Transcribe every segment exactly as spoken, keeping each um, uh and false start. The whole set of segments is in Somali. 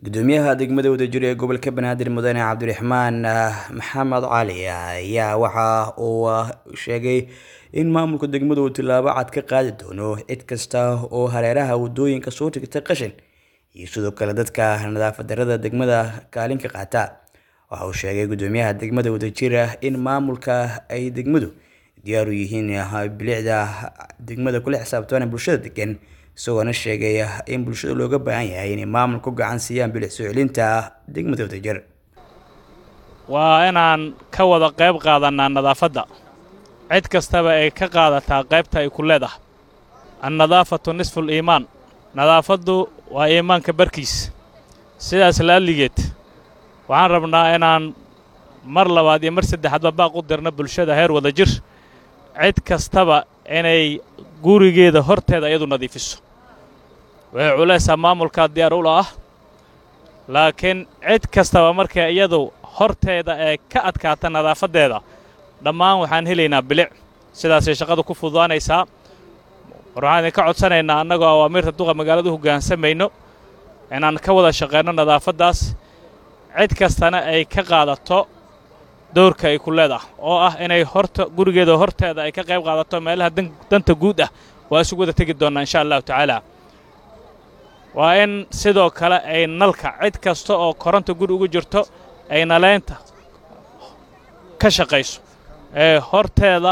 gudoomiyaha degmada wadajir ee gobolka Banaadir Mudane Cabdiraxmaan Maxamed Cali ayaa waxa uu sheegay in maamulka degmadu uu tilaabo cad ka qaadi doono cid kasta oo hareeraha wadooyinka soo tigta qashin iyo sidoo kale dadka nadaafad darrada degmada kaalin ka qaata. Waxa uu sheegay gudoomiyaha degmada wadajir in maamulka ay degmadu diyaar u yihiin bilicda degmada kula xisaabtan bulshada degan, isagoo sheegay in bulshada looga baahan yahay in maamulku gacan siiyaan bilic soo celinta degmada wadajir. waa inaan ka wada qayb qaadanaa nadaafadda, cid kastaba ay ka qaadataa qaybta ay ku leedahay. An-nadaafatu nisful iimaan, nadaafaddu waa iimaanka barkiis. sidaas laaligeed waxaan rabnaa inaan mar labaad iyo mar saddexaadba baaq u dirno bulshada heer wadajir, cid kastaba inay gurigeeda horteeda iyadu nadiifiso. way culaysaa maamulka diyaar u ah, laakiin cid kastaba markay iyadu horteeda ee ka adkaata nadaafadeeda dhammaan waxaan helaynaa bilic. sidaasay shaqadu ku fududaanaysaa. waxaan idinka codsanaynaa annagoo awaamirta duqa magaalada hoggaansamayno inaan ka wada shaqeyno nadaafaddaas, cid kastana ay ka qaadato doorka ay ku leedahay oo ah inay horta gurigeeda horteeda ay ka qayb qaadato meelaha danta guud ah. waa isugu wada tegi doonaa insha allahu tacaala. waa in sidoo kale ay nalka cid kasta oo koronto guri ugu jirto ay naleynta ka shaqayso ee horteeda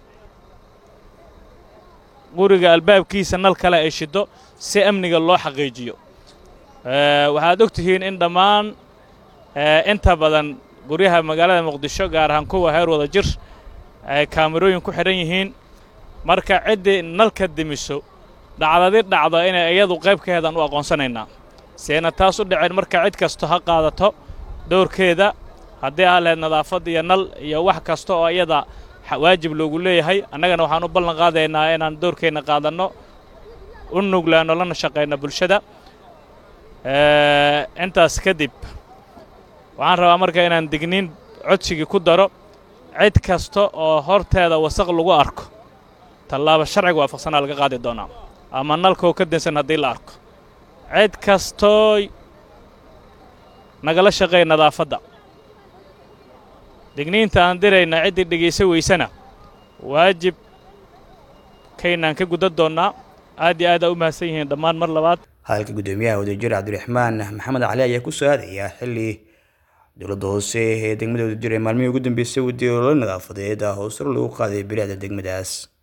guriga albaabkiisa nal kale ay shido si amniga loo xaqiijiyo. waxaad ogtihiin in dhammaan inta badan guryaha magaalada Muqdisho gaar ahaan kuwa heer wadajir ay kaamirooyin ku xiran yihiin. marka cidii nalka dimiso dhacdadii dhacdo inay iyadu qayb ka heedan u aqoonsanaynaa. seena taas u dhicin marka cid kasta ha qaadato doorkeeda, haddii aan leed nadaafad iyo nal iyo wax kasta oo iyada waajib loogu leeyahay. annagana waxaan u ballan qaadaynaa inaan doorkeena qaadanno, u nuglaano lana shaqeyno bulshada. intaas kadib waxaan rabaa marka inaan digniin codsigii ku daro, cid kasta oo horteeda wasaq lagu arko tallaabo sharciga waafaqsanaa laga qaadi doonaa, ama nalkoo ka dansan haddii la arko. cid kastoo nagala shaqeey nadaafadda, digniinta aan dirayna ciddii dhegaysa weysana waajib kaynaan ka gudan doonnaa. aad iyo aad u mahadsan yihiin dhammaan mar labaad. hadalka gudoomiyaha wadajir Cabdiraxmaan Maxamed Cali ayaa ku soo aadaya xilli dowladda hoose ee degmada wadajir ee maalmihii ugu dambeysay waddo nadaafadeed hoos lagu qaaday bilicda degmadaas.